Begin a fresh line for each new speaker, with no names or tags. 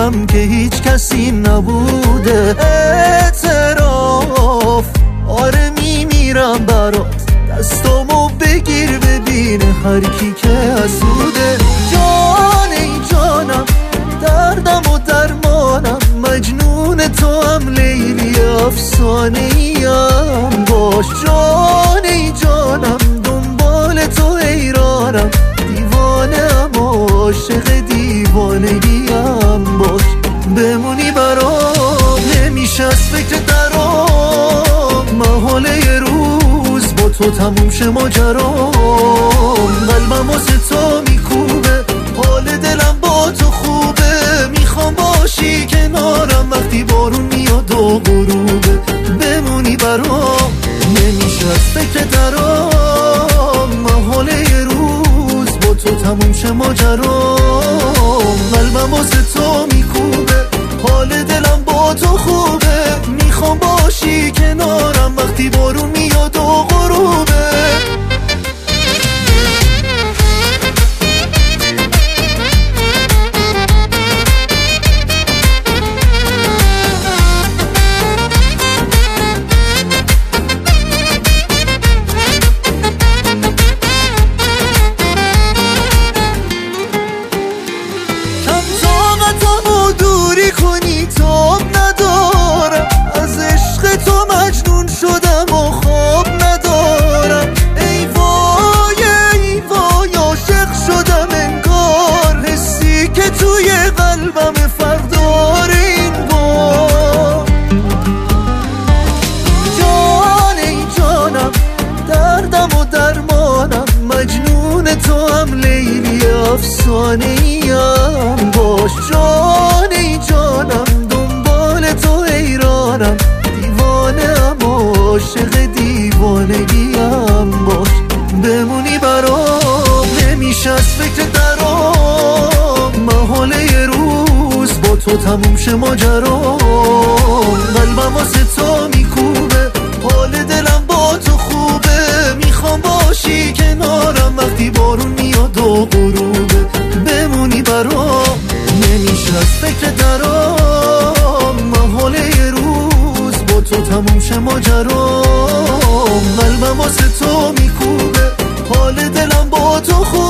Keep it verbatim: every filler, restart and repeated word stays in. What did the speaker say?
میکنم که هیچ کسی نبوده. اعتراف آره میمیرم برات، دستامو بگیر ببین هر کی که حسوده. جان ای جانم دردم و درمانم، مجنون تو هم لیلی افسانه ایم باش. جان ای جانم دنبال تو حیرانم، دیوانم عاشق دیوانگیم باش. بمونی برام نمیشه از فکر درام، محاله یه روز با تو تموم شه ماجرام. قلبم واسه تو میکوبه، حال دلم با تو خوبه، میخوام باشی کنارم وقتی بارون میاد و غروبه. بمونی برام نمیشه از فکر درام، محاله یه روز با تو تموم شه ماجرام. قلبم واسه تو میکوبه، حال دلم با تو خوبه، میخوام باشی کنارم وقتی بارون میاد و غروبه. کنی تاب ندارم، از عشق تو مجنون شدم و خواب ندارم. ای وای ای وای عاشق شدم انگار، حسی که توی قلبم فردار این بار. جان ای جانم دردم و درمانم، مجنون تو هم لیلی افسانه ایم باش. جان ای جانم دنبال تو حیرانم، دیوانم عاشق دیوانگیم باش. بمونی برام نمیشه از فکر درام، محاله یه روز با تو تموم شه ماجرام. قلبم واسه تو میکوبه، حال دلم با تو خوبه، میخوام باشی کنارم وقتی بارون میاد و غروبه. بمونی برام نمیشه از فکر درام، محاله یه روز با تو تموم شه ماجرام. قلبم واسه تو میکوبه، حال دلم با تو خوبه،